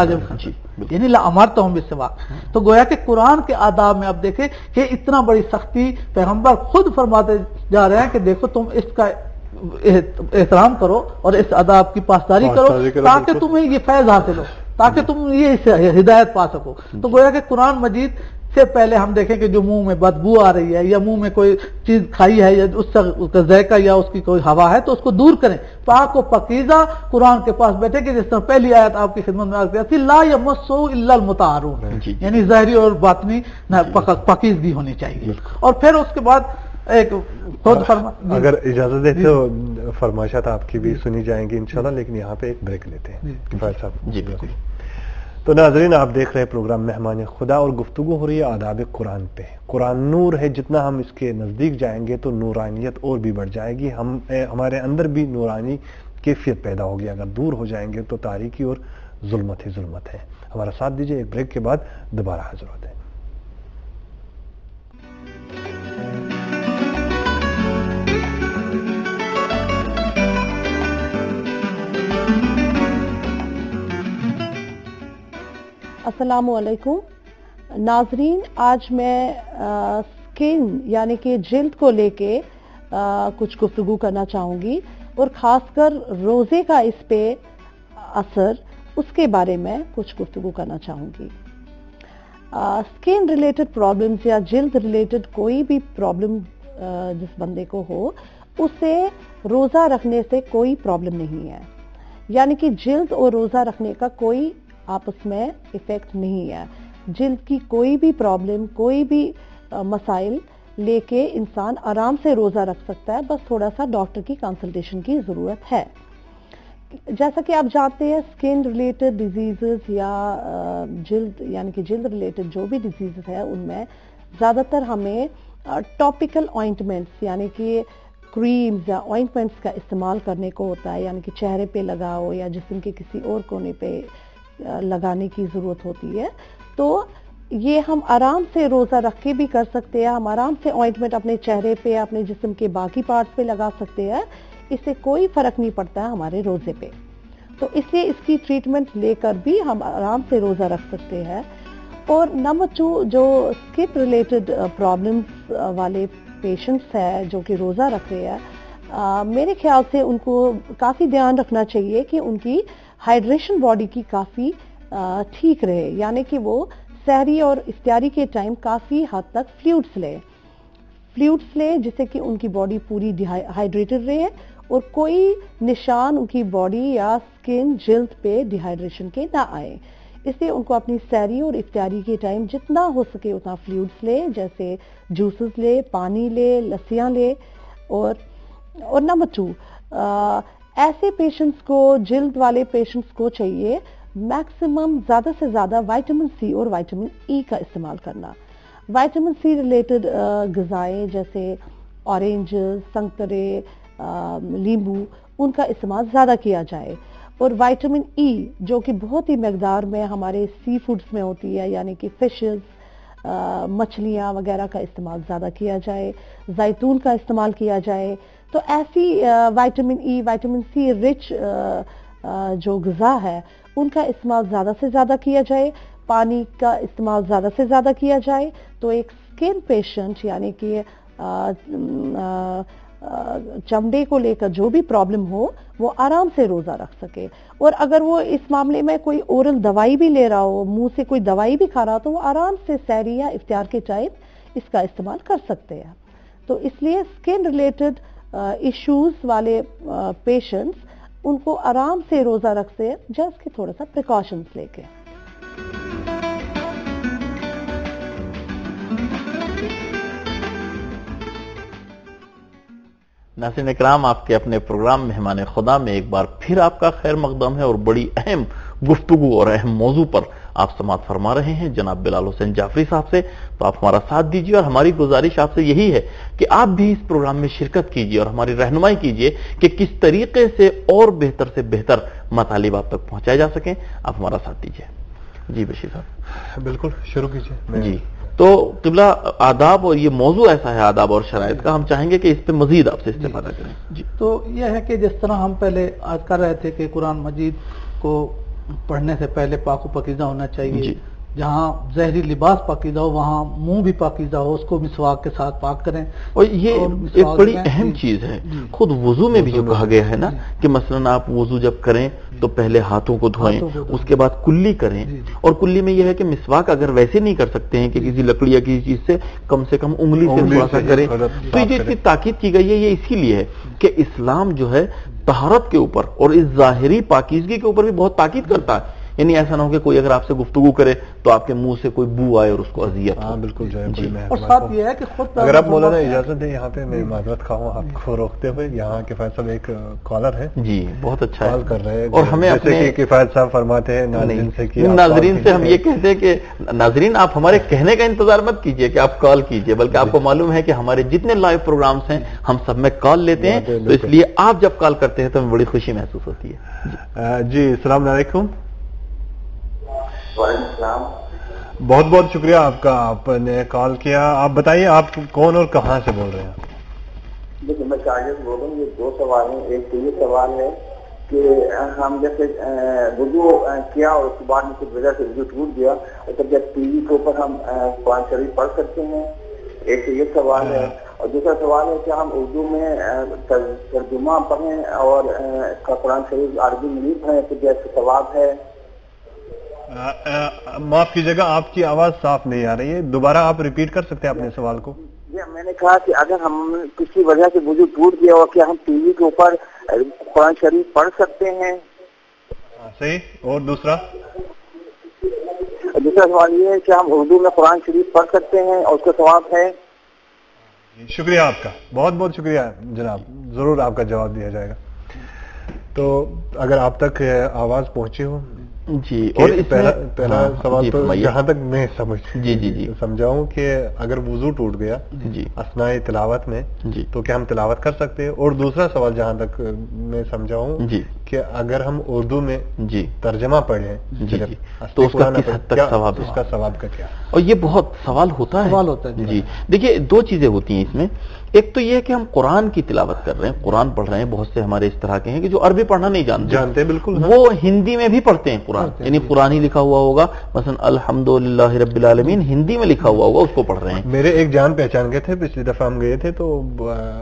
یعنی لامرتہم بالسواک. تو گویا کہ قرآن کے آداب میں اب دیکھیں کہ اتنا بڑی سختی پیغمبر خود فرماتے جا رہے ہیں کہ دیکھو تم اس کا احترام کرو اور اس آداب کی پاسداری کرو تاکہ تمہیں یہ فیض حاصل ہو، تاکہ تم یہ ہدایت پا سکو. تو گویا کہ قرآن مجید سے پہلے ہم دیکھیں کہ جو منہ میں بدبو آ رہی ہے یا منہ میں کوئی چیز کھائی ہے یا اس کا ذائقہ یا اس کی کوئی ہوا ہے تو اس کو دور کریں. پاک و پاکیزہ قرآن کے پاس بیٹھے کہ جس طرح پہلی آیت آپ کی خدمت میں آتی تھی لا یمسہ الا المطہرون، یعنی ظاہری اور باطنی پاکیزگی ہونی چاہیے. اور پھر اس کے بعد ایک خود اگر اجازت دیں تو فرمائشات آپ کی بھی سنی جائیں گی انشاءاللہ، لیکن یہاں پہ ایک بریک لیتے ہیں کفایت صاحب. جی بالکل. تو ناظرین آپ دیکھ رہے پروگرام مہمان خدا اور گفتگو ہو رہی ہے آداب قرآن پہ. قرآن نور ہے، جتنا ہم اس کے نزدیک جائیں گے تو نورانیت اور بھی بڑھ جائے گی، ہمارے اندر بھی نورانی کیفیت پیدا ہوگی. اگر دور ہو جائیں گے تو تاریکی اور ظلمت ہی ظلمت ہے. ہمارا ساتھ دیجیے، ایک بریک کے بعد دوبارہ حاضر ہوتے ہیں. السلام علیکم ناظرین، آج میں سکن یعنی کہ جلد کو لے کے کچھ گفتگو کرنا چاہوں گی اور خاص کر روزے کا اس پہ اثر، اس کے بارے میں کچھ گفتگو کرنا چاہوں گی. سکن ریلیٹڈ پرابلمز یا جلد ریلیٹڈ کوئی بھی پرابلم جس بندے کو ہو، اسے روزہ رکھنے سے کوئی پرابلم نہیں ہے. یعنی کہ جلد اور روزہ رکھنے کا کوئی آپس میں ایفیکٹ نہیں ہے. جلد کی کوئی بھی پرابلم، کوئی بھی مسائل لے کے انسان آرام سے روزہ رکھ سکتا ہے، بس تھوڑا سا ڈاکٹر کی کنسلٹیشن کی ضرورت ہے. جیسا کہ آپ جانتے ہیں سکن ریلیٹڈ ڈیزیزز یا جلد یعنی کہ جلد ریلیٹڈ جو بھی ڈیزیزز ہے ان میں زیادہ تر ہمیں ٹاپیکل آئنٹمنٹس یعنی کہ کریمز یا آئنٹمنٹس کا استعمال کرنے کو ہوتا ہے، یعنی کہ چہرے پہ لگاؤ یا جسم کے کسی اور کونے پہ لگانے کی ضرورت ہوتی ہے. تو یہ ہم آرام سے روزہ رکھ کے بھی کر سکتے ہیں. ہم آرام سے آئنٹمنٹ اپنے چہرے پہ، اپنے جسم کے باقی پارٹس پہ لگا سکتے ہیں، اس سے کوئی فرق نہیں پڑتا ہے ہمارے روزے پہ. تو اس لیے اس کی ٹریٹمنٹ لے کر بھی ہم آرام سے روزہ رکھ سکتے ہیں. اور نمبر 2 جو اسکن ریلیٹڈ پرابلمس والے پیشنٹس ہیں جو کہ روزہ رکھ رہے ہیں، میرے خیال سے ان کو کافی دھیان رکھنا چاہیے کہ ان کی ہائیڈریشن باڈی کی کافی ٹھیک رہے، یعنی کہ وہ سحری اور افطاری کے ٹائم کافی حد تک فلوئڈس لے. فلوئڈس لیں جس سے کہ ان کی باڈی پوری ہائیڈریٹڈ رہے اور کوئی نشان ان کی باڈی یا سکن جلد پہ ڈیہائیڈریشن کے نہ آئے. اس لیے ان کو اپنی سحری اور افطاری کے ٹائم جتنا ہو سکے اتنا فلوئڈس لے، جیسے جوسز لے، پانی لے، لسیاں لے. اور نمبر 2، ایسے پیشنٹس کو، جلد والے پیشنٹس کو چاہیے میکسیمم زیادہ سے زیادہ وائٹامن سی اور وائٹامن ای کا استعمال کرنا. وائٹامن سی ریلیٹڈ غذائیں جیسے اورینجز، سنگترے، لیمبو، ان کا استعمال زیادہ کیا جائے. اور وائٹامن ای جو کہ بہت ہی مقدار میں ہمارے سی فوڈز میں ہوتی ہے، یعنی کہ فشز، مچھلیاں وغیرہ کا استعمال زیادہ کیا جائے، زیتون کا استعمال کیا جائے. تو ایسی vitamin E, vitamin C rich جو غذا ہے ان کا استعمال زیادہ سے زیادہ کیا جائے. پانی کا استعمال زیادہ سے زیادہ کیا جائے تو ایک سکن پیشنٹ یعنی کہ چمڑے کو لے کر جو بھی پرابلم ہو وہ آرام سے روزہ رکھ سکے. اور اگر وہ اس معاملے میں کوئی اورل دوائی بھی لے رہا ہو، منہ سے کوئی دوائی بھی کھا رہا ہو، تو وہ آرام سے سحری یا افطار کے ٹائم اس کا استعمال کر سکتے ہیں. تو اس لیے سکن ریلیٹڈ ایشوز والے پیشنٹس ان کو آرام سے روزہ رکھتے ہیں، جسٹ کہ تھوڑا سا پریکاشنز لے کے. ناظرین اکرام، آپ کے اپنے پروگرام مہمان خدا میں ایک بار پھر آپ کا خیر مقدم ہے اور بڑی اہم گفتگو اور اہم موضوع پر آپ سماعت فرما رہے ہیں جناب بلال حسین جعفری صاحب سے. تو آپ ہمارا ساتھ دیجیے اور ہماری گزارش آپ سے یہی ہے کہ آپ بھی اس پروگرام میں شرکت کیجیے اور ہماری رہنمائی کیجیے کہ کس طریقے سے اور بہتر سے بہتر مطالب آپ تک پہنچائے جا سکیں. آپ ہمارا ساتھ دیجیے. جی بشیر صاحب. بالکل شروع کیجیے. جی تو قبلہ آداب، اور یہ موضوع ایسا ہے آداب اور شرائط کا، ہم چاہیں گے کہ اس پہ مزید آپ سے استفادہ کریں. جی تو یہ ہے کہ جس طرح ہم پہلے آج کر رہے تھے کہ قرآن مجید کو پڑھنے سے پہلے پاک و پاکیزہ ہونا چاہیے. جی. جہاں زہری لباس پاکیزہ ہو وہاں منہ بھی پاکیزہ ہو، اس کو مسواک کے ساتھ پاک کریں. اور یہ ایک بڑی اہم چیز ہے. خود وضو میں بھی جو کہا گیا ہے نا کہ مثلا آپ وضو جب کریں تو پہلے ہاتھوں کو دھوئیں، اس کے بعد کلی کریں. اور کلی میں یہ ہے کہ مسواک اگر ویسے نہیں کر سکتے ہیں کہ کسی لکڑی یا کسی چیز سے، کم انگلی سے تھوڑا سا کریں. تو یہ جو اتنی تاکید کی گئی ہے یہ اسی لیے ہے کہ اسلام جو ہے طہارت کے اوپر اور اس ظاہری پاکیزگی کے اوپر بھی بہت تاکید کرتا ہے. یعنی ایسا نہ ہو کہ کوئی اگر آپ سے گفتگو کرے تو آپ کے منہ سے کوئی بو آئے اور اس کو اذیت ہو. بالکل جو ہے. اور ساتھ یہ ہے کہ خود اگر آپ مولانا اجازت دیں یہاں پہ میں معذرت خواہوں آپ کو روکتے ہوئے. یہاں کفایت صاحب ایک کالر ہے. جی بہت اچھا کال کر رہے ہیں اور ہمیں جیسے کہ کفایت صاحب فرماتے ہیں ناظرین سے ہم یہ کہتے ہیں کہ ناظرین آپ ہمارے کہنے کا انتظار مت کیجئے کہ آپ کال کیجئے، بلکہ آپ کو معلوم ہے کہ ہمارے جتنے لائیو پروگرامز ہیں ہم سب میں کال لیتے ہیں. تو اس لیے آپ جب کال کرتے ہیں تو ہمیں بڑی خوشی محسوس ہوتی ہے. جی السلام علیکم. وعلیکم السلام. بہت بہت شکریہ آپ کا، آپ نے کال کیا. آپ بتائیے آپ کون اور کہاں سے بول رہے ہیں؟ دیکھیے میں شاگرد بول رہا ہوں. یہ دو سوال ہیں. ایک تو یہ سوال ہے کہ ہم جیسے وضو کیا اور اس کے بعد میں کچھ وجہ سے وضو ٹوٹ گیا اور تب جب ٹی وی کے اوپر ہم قرآن شریف پڑھ سکتے ہیں. ایک تو یہ سوال ہے. اور دوسرا سوال ہے کہ ہم اردو میں ترجمہ پڑھیں اور قرآن شریف عربی میں نہیں پڑھیں تو جیسے ثواب ہے. معاف کیجیے گا آپ کی آواز صاف نہیں آ رہی ہے، دوبارہ آپ ریپیٹ کر سکتے ہیں اپنے سوال کو؟ میں نے کہا کہ اگر ہم کسی وجہ سے وضو ٹوٹ گیا اور کیا ہم ٹی وی کے اوپر قرآن شریف پڑھ سکتے ہیں؟ صحیح. اور دوسرا سوال یہ ہے کہ ہم اردو میں قرآن شریف پڑھ سکتے ہیں اور اس کا ثواب ہے؟ شکریہ آپ کا، بہت بہت شکریہ جناب. ضرور آپ کا جواب دیا جائے گا. تو اگر آپ تک آواز پہنچی ہو. جی. اور پہلا سوال تو جہاں تک میں سمجھاؤں کہ اگر وضو ٹوٹ گیا اثناء تلاوت میں تو کیا ہم تلاوت کر سکتے ہیں؟ اور دوسرا سوال جہاں تک میں سمجھاؤں کہ اگر ہم اردو میں ترجمہ پڑھیں تو اس کا کس حد تک ثواب ہے، اس کا ثواب کا کیا؟ اور یہ بہت سوال ہوتا ہے. جی دیکھیے دو چیزیں ہوتی ہیں اس میں. ایک تو یہ ہے کہ ہم قرآن کی تلاوت کر رہے ہیں، قرآن پڑھ رہے ہیں. بہت سے ہمارے اس طرح کے ہیں کہ جو عربی پڑھنا نہیں جانتے بالکل، وہ ہندی میں بھی پڑھتے ہیں قرآن. یعنی قرآن ہی لکھا ہوا ہوگا، مثلا الحمدللہ رب العالمین ہندی میں لکھا ہوا ہوگا، اس کو پڑھ رہے ہیں. میرے ایک جان پہچان گئے تھے، پچھلی دفعہ ہم گئے تھے تو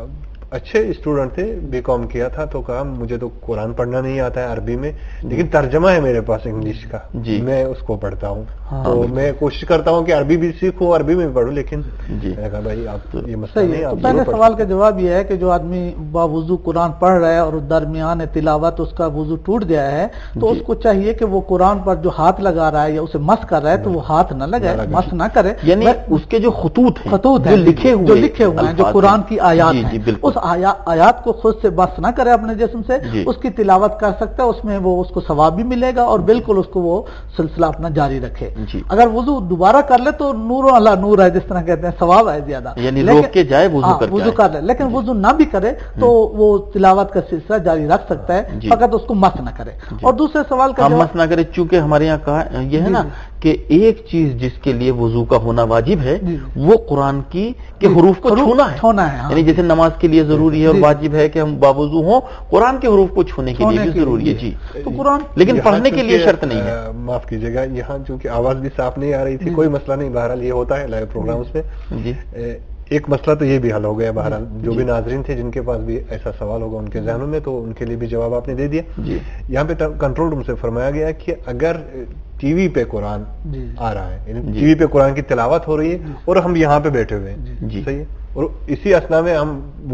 अच्छे स्टूडेंट थे, बीकॉम किया था, तो कहा मुझे तो कुरान पढ़ना नहीं आता है अरबी में, लेकिन तर्जमा है मेरे पास इंग्लिश का, मैं उसको पढ़ता हूँ। तो मैं कोशिश करता हूँ कि अरबी भी सीखूं, अरबी में भी पढ़ूं, लेकिन मैंने कहा भाई आप ये मसला नहीं। तो पहले सवाल का जवाब ये है कि जो आदमी बावुजू कुरान पढ़ रहा है और दरमियान तिलावत उसका वुजू टूट गया है, तो उसको चाहिए कि वो कुरान पर जो हाथ लगा रहा है या उसे मस कर रहा है तो वो हाथ न लगाए, मस न करे, यानी उसके जो खतूत हैं जो लिखे हुए हैं, जो कुरान की आयात हैं, उस आयात को खुद से बस ना करे अपने जिस्म से, उसकी तिलावत कर सकता है, उसमें वो उसको सवाब भी मिलेगा और बिल्कुल उसको वो सिलसिला अपना जारी रखे। अगर वुजू दोबारा कर ले तो नूर अला नूर है, जिस तरह कहते हैं, सवाब है ज्यादा, यानी रोक के जाए वुजू कर ले, लेकिन वुजू ना भी करे तो वो तिलावत का सिलसिला जारी रख सकता है, फकत उसको मस न करे। और दूसरे सवाल का मस ना करे, चूंकि हमारे यहाँ कहा यह है ना कि एक चीज जिसके लिए वुजू का होना वाजिब है वो कुरान की के हुरूफ को छूना है, यानी जैसे नमाज के लिए जरूरी है और वाजिब है कि हम बावुजू हों, कुरान के हुरूफ को छूने के लिए भी जरूरी है जी। तो कुरान लेकिन पढ़ने के लिए शर्त नहीं है। माफ कीजिएगा, यहाँ चूंकि आवाज भी साफ नहीं आ रही थी, कोई मसला नहीं, बहरहाल ये होता है लाइव प्रोग्राम्स में जी। एक मसला तो ये भी हल हो गया, बहरहाल जो भी नाजरीन थे जिनके पास भी ऐसा सवाल होगा उनके जहनों में, तो उनके लिए भी जवाब आपने दे दिया जी। यहाँ पे कंट्रोल रूम से फरमाया गया कि अगर टीवी पे कुरान आ रहा है, टीवी पे कुरान की तिलावत हो रही है और हम यहाँ पे बैठे हुए हैं, सही है, और इसी असना में हम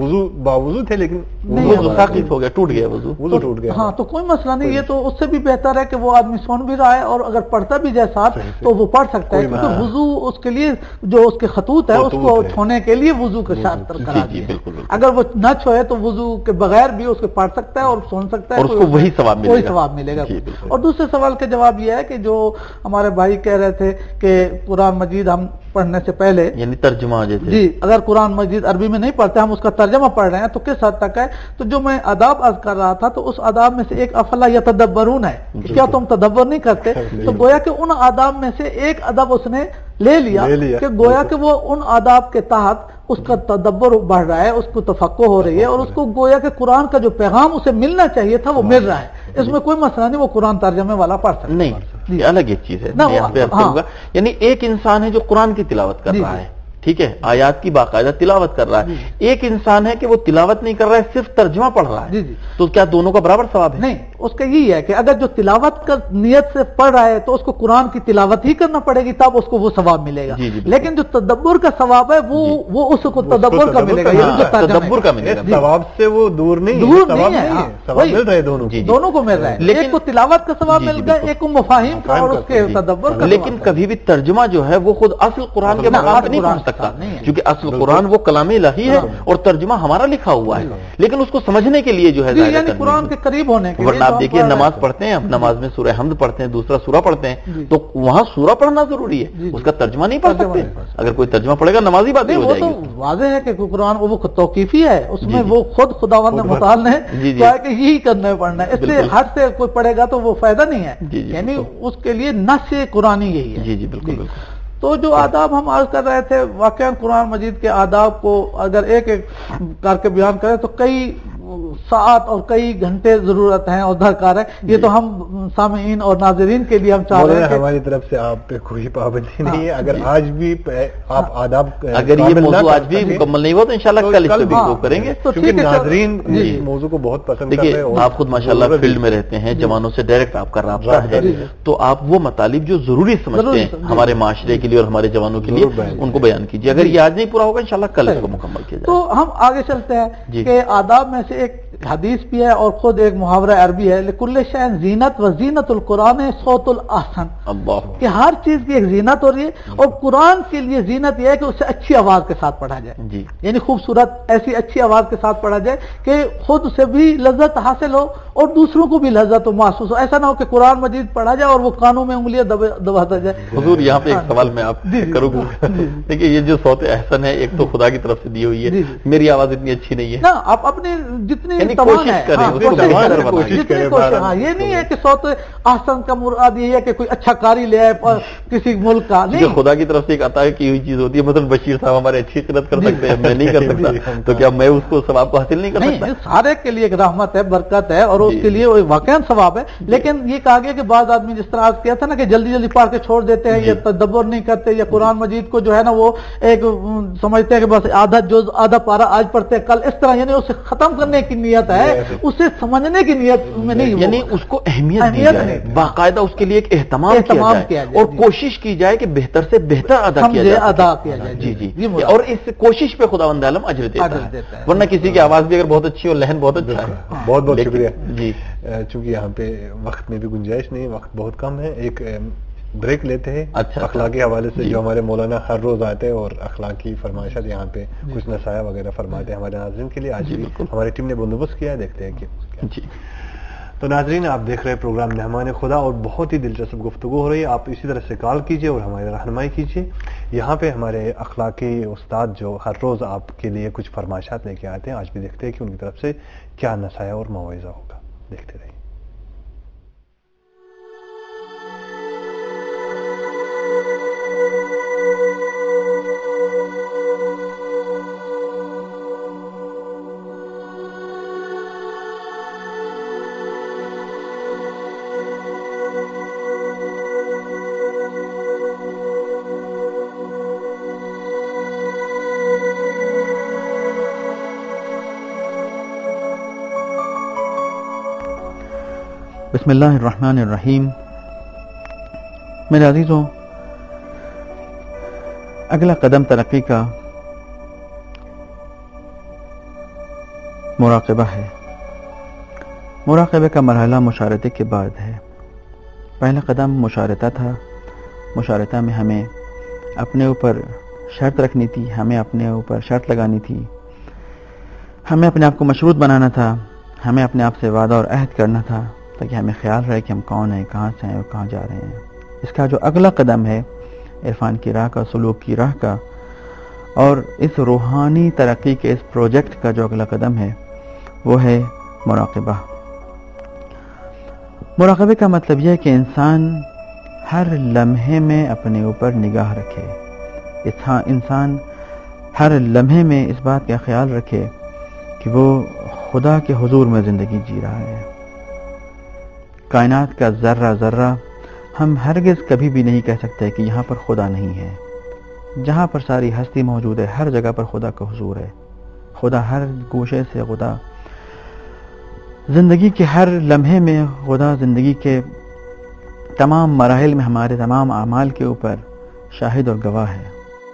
बावुजू थे, लेकिन साकित हो गया, टूट गया वुजू टूट गया। हाँ, तो कोई मसला नहीं, ये तो उससे भी बेहतर है कि वो आदमी सुन भी रहा है और अगर पढ़ता भी जाए साथ तो वो पढ़ सकता है, क्योंकि वुजू उसके लिए जो उसके खतूत है उसको छोने के लिए वुजू के साथ करा दिया। अगर वो न छोए तो वुजू के बगैर भी उसको पढ़ सकता है और सुन सकता है, उसको वही सवाब मिलेगा। और दूसरे सवाल का जवाब यह है कि जो हमारे भाई कह रहे थे कि कुरान मजीद हम पढ़ने से पहले, यानी तर्जुमा जैसे जी, अगर कुरान मजीद अरबी में नहीं पढ़ते, हम उसका तर्जमा पढ़ रहे हैं तो किस हद तक है। तो जो मैं आदाब अर्ज कर रहा था, तो उस आदाब में से एक अफला यतदब्बरून है, क्या तुम तदब्बर नहीं करते? तो गोया कि उन आदाब में से एक अदब उसने ले लिया कि गोया कि वो उन आदाब के तहत उसका तदब्बर बढ़ रहा है, उसको तफक्को हो रही है और उसको गोया के कुरान का जो पैगाम उसे मिलना चाहिए था वो मिल रहा है। इसमें कोई मसला नहीं, वो कुरान तर्जमे वाला पढ़ सकता नहीं, ये अलग एक चीज है ना। यानी एक इंसान है जो कुरान की तिलावत कर रहा है, ठीक है, आयात की बाकायदा तिलावत कर रहा है, एक इंसान है कि वो तिलावत नहीं कर रहा है, सिर्फ तर्जुमा पढ़ रहा है, तो क्या दोनों का बराबर सवाब है? नहीं, उसका यही है कि अगर जो तिलावत कर नियत से पढ़ रहा है तो उसको कुरान की तिलावत ही करना पड़ेगी, तब उसको वो सवाब मिलेगा। लेकिन जो तदब्बुर का सवाब है वो उसको तदब्बुर का मिलेगा, तदब्बुर का मिलेगा, सवाब से वो दूर नहीं है, सवाब मिल रहा है, दोनों को मिल रहा है, एक को तिलावत का सवाब मिल गया, एक को मफाहिम का और उसके तदब्बुर का। लेकिन कभी भी तर्जुमा जो है वो खुद असल कुरान के मकाम पे नहीं पहुंच सकता, क्योंकि असल कुरान वो कलाम इलाही है और तर्जुमा हमारा लिखा हुआ है, लेकिन उसको समझने के लिए जो है कुरान के करीब होने के लिए, आप देखिए नमाज पढ़ते हैं, हम नमाज में सूरह हमद पढ़ते हैं, दूसरा सूरा पढ़ते हैं, तो वहां सूरा पढ़ना जरूरी है, उसका तर्जुमा नहीं पढ़ सकते। अगर कोई तर्जुमा पढ़ेगा नमाजी बात हो जाएगी। तो वाज़ेह है कि कुरान वो तौकीफी है, उसमें वो खुद खुदावंद मुताल ने कहा कि यही करना पढ़ना है, इससे हद से कोई पढ़ेगा तो वो फायदा नहीं है, यानी उसके लिए नस्से कुरानी यही है। जी जी बिल्कुल। तो जो आदाब हम अर्ज कर रहे थे, वाकई कुरान मजीद के आदाब को अगर एक एक करके बयान करें तो कई सात और कई घंटे जरूरत है और दरकार है। ये तो हम सामीन और नाजरीन के लिए हम चाह रहे हैं, हमारी तरफ से आप पे कोई पाबंदी नहीं है। अगर आज भी आप आदाब, अगर ये मौजूद आज भी मुकम्मल नहीं हुआ तो इंशाल्लाह कल इस पे भी करेंगे। तो क्योंकि नाजरीन इस मौजू को बहुत पसंद करते हैं। आप खुद माशाल्लाह फील्ड में रहते हैं, जवानों से डायरेक्ट आपका राब्ता है, तो आप वो मतालिब जो जरूरी समझते हैं हमारे माशरे के लिए और हमारे जवानों के लिए, उनको बयान कीजिए। अगर ये आज नहीं पूरा होगा इंशाल्लाह कल इसको मुकम्मल किया जाए। तो हम आगे चलते हैं कि आदाब में से एक हदीस भी है और खुद एक मुहावरा अरबी है, लिकुल्ले शैन जीनत व जीनतुल कुरान सौतुल आहसन, कि हर चीज की एक जीनत हो रही है और कुरान के लिए जीनत यह है कि उसे अच्छी आवाज के साथ पढ़ा जाए, यानी खूबसूरत ऐसी अच्छी आवाज के साथ पढ़ा जाए कि खुद से भी लज्जत हासिल हो और दूसरों को भी लज्जत हो, महसूस हो। ऐसा ना हो कि कुरान मजीद पढ़ा जाए और वो कानों में उंगलियां दबाता जाए। हुजूर यहाँ पे एक सवाल मैं आप करूंगा, देखिए ये जो सौत अहसन है एक तो खुदा की तरफ से दी हुई है, मेरी आवाज इतनी अच्छी नहीं है ना, आप अपने जितनी तमाम है, कोशिश। हाँ, ये नहीं है कि सौत आसन का मुराद ये है कि कोई अच्छा कारी ले आए किसी मुल्क का, नहीं। खुदा की तरफ से एक अता की हुई चीज होती है, मतलब बशीर साहब हमारे अच्छी किरत कर सकते हैं, मैं नहीं कर सकता, तो क्या मैं उसको सवाब को हासिल नहीं कर सकता? सारे के लिए एक रहमत है, बरकत है, और उसके लिए वाकई सवाब है। लेकिन ये कहा गया कि बाद आदमी जिस तरह आज किया था ना कि जल्दी जल्दी पढ़ के छोड़ देते हैं, या तदब्बर नहीं करते, या कुरान मजीद को जो है ना वो एक समझते हैं कि बस आधा जुज़ आधा पारा आज पढ़ते हैं कल, इस तरह, यानी उसे खत्म करने की नियत है, उसे समझने की नियत में नहीं, यानी उसको अहमियत दी जाए, बाकायदा उसके लिए एक एहतमाम किया जाए और कोशिश की जाए कि बेहतर से बेहतर अदा किया जाए। जी जी, और इस कोशिश पे खुदावंद आलम अजर देता है, वरना किसी की आवाज भी अगर बहुत अच्छी हो, लहन बहुत अच्छा है। बहुत बहुत शुक्रिया जी। चूंकि यहाँ पे वक्त में भी गुंजाइश नहीं, वक्त बहुत कम है, एक ब्रेक लेते हैं। अच्छा, अखलाकी हवाले से जो हमारे मौलाना हर रोज आते हैं और अखलाकी फरमाइशात यहाँ पे कुछ नसाया वगैरह फरमाते हैं हमारे नाज़रीन के लिए, आज भी हमारी टीम ने बंदोबस्त किया है, देखते हैं कि जी। तो नाज़रीन, आप देख रहे हैं प्रोग्राम मेहमान खुदा और बहुत ही दिलचस्प गुफ्तगू हो रही है। आप इसी तरह से कॉल कीजिए और हमारी रहनुमाई कीजिए। यहाँ पे हमारे अखलाकी उस्ताद जो हर रोज़ आपके लिए कुछ फरमाइशात लेके आते हैं, आज भी देखते हैं कि उनकी तरफ से क्या नसाया और मौइज़ा होगा। देखते रहिए। बिस्मिल्लाहिर्रहमानिर्रहीम। मेरे अजीजों, अगला कदम तरक्की का मुराक़बा है। मुराक़बे का मरहला मुशारते के बाद है। पहला कदम मुशारता था। मुशारता में हमें अपने ऊपर शर्त रखनी थी, हमें अपने ऊपर शर्त लगानी थी, हमें अपने आप को मशरूत बनाना था, हमें अपने आप से वादा और अहद करना था, ताकि हमें ख्याल रहे कि हम कौन हैं, कहाँ से हैं और कहाँ जा रहे हैं। इसका जो अगला कदम है इरफान की राह का, सुलूक की राह का, और इस रूहानी तरक्की के इस प्रोजेक्ट का जो अगला कदम है वो है मुराक़बा। मुराक़बे का मतलब यह है कि इंसान हर लम्हे में अपने ऊपर निगाह रखे। इंसान हर लम्हे में इस बात का ख्याल रखे कि वो खुदा के हुजूर में ज़िंदगी जी रहा है। कायनात का ज़र्रा ज़र्रा हम हरगिज़ कभी भी नहीं कह सकते कि यहाँ पर खुदा नहीं है। जहाँ पर सारी हस्ती मौजूद है, हर जगह पर खुदा का हुजूर है। खुदा हर गोशे से, खुदा ज़िंदगी के हर लम्हे में, खुदा ज़िंदगी के तमाम मराहिल में हमारे तमाम आमाल के ऊपर शाहिद और गवाह है।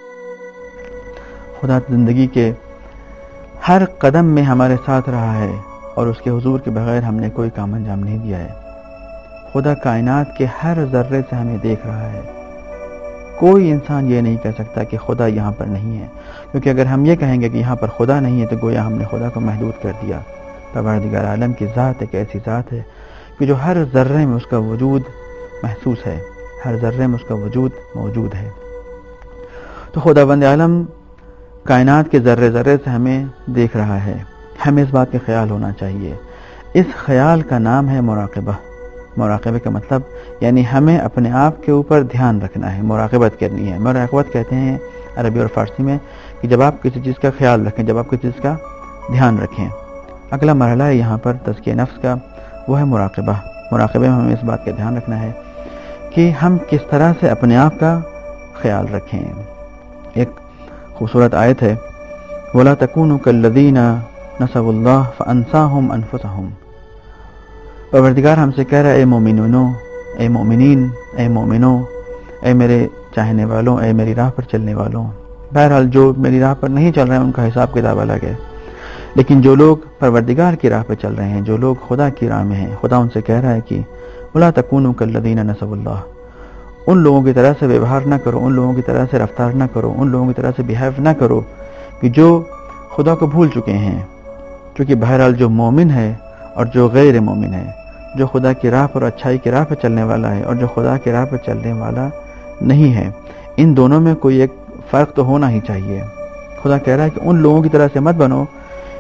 खुदा ज़िंदगी के हर कदम में हमारे साथ रहा है और उसके हुजूर के बगैर हमने कोई काम अंजाम नहीं दिया है। खुदा कायनात के हर ज़र्रे से हमें देख रहा है। कोई इंसान ये नहीं कह सकता कि खुदा यहाँ पर नहीं है, क्योंकि अगर हम ये कहेंगे कि यहाँ पर खुदा नहीं है तो गोया हमने खुदा को महदूद कर दिया। परवरदिगार आलम की ज़ात एक ऐसी ज़ात है कि जो हर ज़र्रे में उसका वजूद महसूस है, हर ज़र्रे में उसका वजूद मौजूद है। तो खुदावंद आलम कायनात के ज़र्रे ज़र्रे से हमें देख रहा है। हमें इस बात का ख्याल होना चाहिए। इस ख्याल का नाम है मुराक़बा। मुराक़बे का मतलब यानी हमें अपने आप के ऊपर ध्यान रखना है, मुराक़बत करनी है। मुराक़बत कहते हैं अरबी और फ़ारसी में कि जब आप किसी चीज़ का ख्याल रखें, जब आप किसी चीज़ का ध्यान रखें। अगला मरहला है यहाँ पर तज़किया नफ्स का, वो है मुराक़बा। मुराक़बे में हमें इस बात का ध्यान रखना है कि हम किस तरह से अपने आप का ख्याल रखें। एक खूबसूरत आयत है, वला तकूनु कल्लज़ीना नसुल्लाह फ़अंसाहुम अनफुसहुम। परवरदिगार हमसे कह रहा है, ए मोमिनों, ए मोमिनीन, ए मोमिनों, ए मेरे चाहने वालों, ए मेरी राह पर चलने वालों। बहरहाल जो मेरी राह पर नहीं चल रहे हैं उनका हिसाब किताब अलग है, लेकिन जो लोग परवरदिगार की राह पर चल रहे हैं, जो लोग खुदा की राह में हैं, खुदा उनसे कह रहा है कि वला तकूनु कल्लज़ीना नसुल्लाह, उन लोगों की तरह से व्यवहार न करो, उन लोगों की तरह से रफ्तार न करो, उन लोगों की तरह से बिहेव न करो कि जो खुदा को भूल चुके हैं। क्योंकि बहरहाल जो मोमिन है और जो गैर मोमिन है, जो खुदा की राह पर, अच्छाई की राह पर चलने वाला है और जो खुदा की राह पर चलने वाला नहीं है, इन दोनों में कोई एक फ़र्क तो होना ही चाहिए। खुदा कह रहा है कि उन लोगों की तरह से मत बनो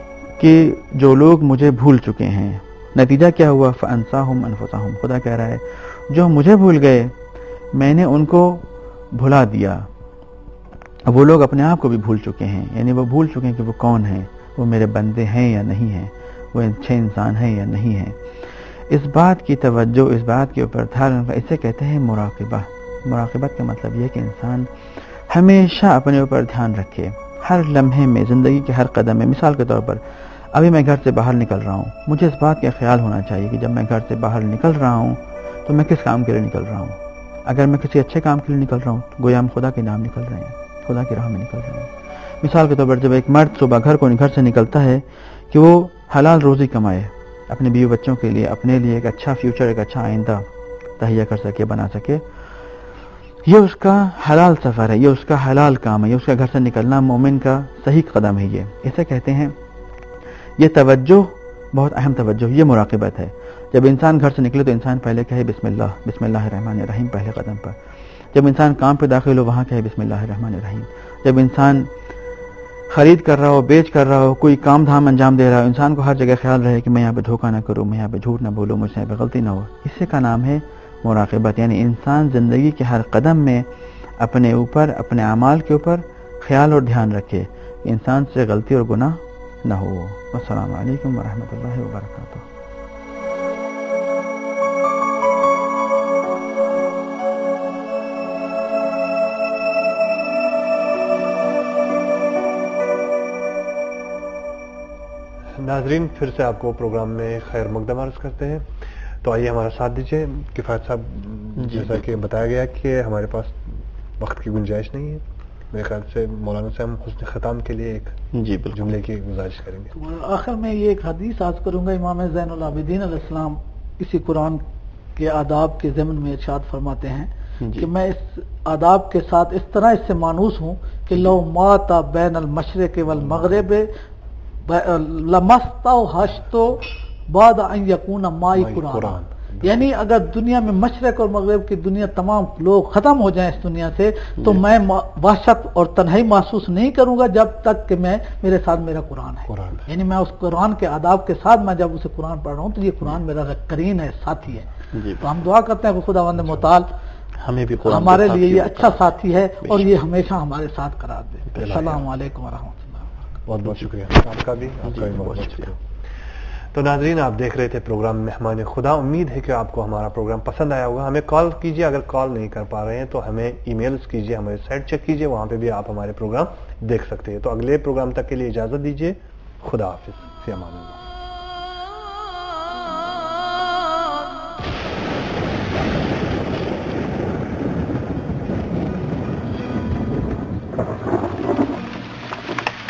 کہ جو لوگ مجھے بھول چکے ہیں، نتیجہ کیا ہوا؟ فَأَنْسَاهُمْ أَنفُسَهُمْ، خدا کہہ رہا ہے جو مجھے بھول گئے میں نے ان کو بھلا دیا. اب وہ لوگ اپنے آپ کو بھی بھول چکے ہیں، یعنی وہ بھول چکے ہیں کہ وہ کون ہیں، وہ میرے بندے ہیں یا نہیں ہیں، وہ اچھے انسان ہیں یا نہیں ہیں. اس بات کی توجہ، اس بات کے اوپر دھیان، اسے کہتے ہیں مراقبہ. مراقبت کا مطلب یہ کہ انسان ہمیشہ اپنے اوپر دھیان رکھے، ہر لمحے میں، زندگی کے ہر قدم میں. مثال کے طور پر ابھی میں گھر سے باہر نکل رہا ہوں، مجھے اس بات کا خیال ہونا چاہیے کہ جب میں گھر سے باہر نکل رہا ہوں تو میں کس کام کے لیے نکل رہا ہوں. اگر میں کسی اچھے کام کے لیے نکل رہا ہوں تو گویا ہم خدا کے نام نکل رہے ہیں، خدا کی راہ میں نکل رہے ہیں. مثال کے طور پر جب ایک مرد صبح گھر سے نکلتا ہے کہ وہ حلال روزی کمائے، اپنے بیوی بچوں کے لیے، اپنے لیے ایک اچھا فیوچر، ایک اچھا آئندہ تہیا کر سکے، بنا سکے، یہ اس کا حلال سفر ہے، یہ اس کا حلال کام ہے، یہ اس کا گھر سے نکلنا مومن کا صحیح قدم ہے. یہ اسے کہتے ہیں، یہ توجہ بہت اہم توجہ، یہ مراقبت ہے. جب انسان گھر سے نکلے تو انسان پہلے کہے بسم اللہ الرحمن الرحیم پہلے قدم پر. جب انسان کام پہ داخل ہو وہاں کہے بسم اللہ الرحمن الرحیم. جب انسان خرید کر رہا ہو، بیچ کر رہا ہو، کوئی کام دھام انجام دے رہا ہو، انسان کو ہر جگہ خیال رہے کہ میں یہاں پہ دھوکہ نہ کروں، میں یہاں پہ جھوٹ نہ بولوں، مجھ سے یہاں پہ غلطی نہ ہو. اسی کا نام ہے مراقبت. یعنی انسان زندگی کے ہر قدم میں اپنے اوپر، اپنے اعمال کے اوپر خیال اور دھیان رکھے کہ انسان سے غلطی اور گناہ نہ ہو. السلام علیکم ورحمۃ اللہ وبرکاتہ. ناظرین، پھر سے آپ کو پروگرام میں خیر مقدم عرض کرتے ہیں. تو آئیے ہمارا ساتھ دیجیے. کفایت صاحب، جیسا کہ بتایا گیا کہ ہمارے پاس وقت کی گنجائش نہیں ہے، میرے خیال سے مولانا سے ہم حسن ختام کے لیے ایک جملے کی گزارش کریں گے. آخر میں یہ ایک حدیث عرض کروں گا. امام زین العابدین علیہ السلام اسی قرآن کے آداب کے ضمن میں ارشاد فرماتے ہیں کہ میں اس آداب کے ساتھ اس طرح اس سے مانوس ہوں کہ لو مات بین المشرق والمغرب لمستوحشت بعد ان یکون مائی قرآن. یعنی اگر دنیا میں مشرق اور مغرب کی دنیا تمام لوگ ختم ہو جائیں اس دنیا سے تو میں وحشت اور تنہائی محسوس نہیں کروں گا جب تک کہ میرے ساتھ میرا قرآن ہے. یعنی میں اس قرآن کے آداب کے ساتھ میں جب اسے قرآن پڑھ رہا ہوں تو یہ قرآن میرا قرین ہے، ساتھی ہے. تو ہم دعا کرتے ہیں کہ خداوند متعال ہمیں بھی ہمارے لیے یہ اچھا ساتھی ہے اور یہ ہمیشہ ہمارے ساتھ قرار دے. السلام علیکم ورحمۃ اللہ. بہت بہت شکریہ آپ کا بھی، آپ کا بھی بہت بہت شکریہ. تو ناظرین، آپ دیکھ رہے تھے پروگرام مہمان خدا. امید ہے کہ آپ کو ہمارا پروگرام پسند آیا ہوگا. ہمیں کال کیجیے، اگر کال نہیں کر پا رہے ہیں تو ہمیں ای میلز کیجیے، ہماری سائٹ چیک کیجیے، وہاں پہ بھی آپ ہمارے پروگرام دیکھ سکتے ہیں. تو اگلے پروگرام تک کے لیے اجازت دیجیے. خدا حافظ، فی امان اللہ.